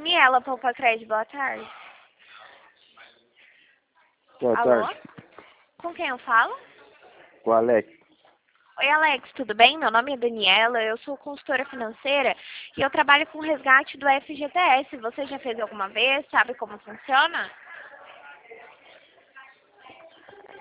Daniela, Poupa Crédito, boa tarde. Boa Alô? tarde. Com quem eu falo? Com o Alex. Oi, Alex, tudo bem? Meu nome é Daniela, eu sou consultora financeira e eu trabalho com resgate do FGTS. Você já fez alguma vez? Sabe como funciona?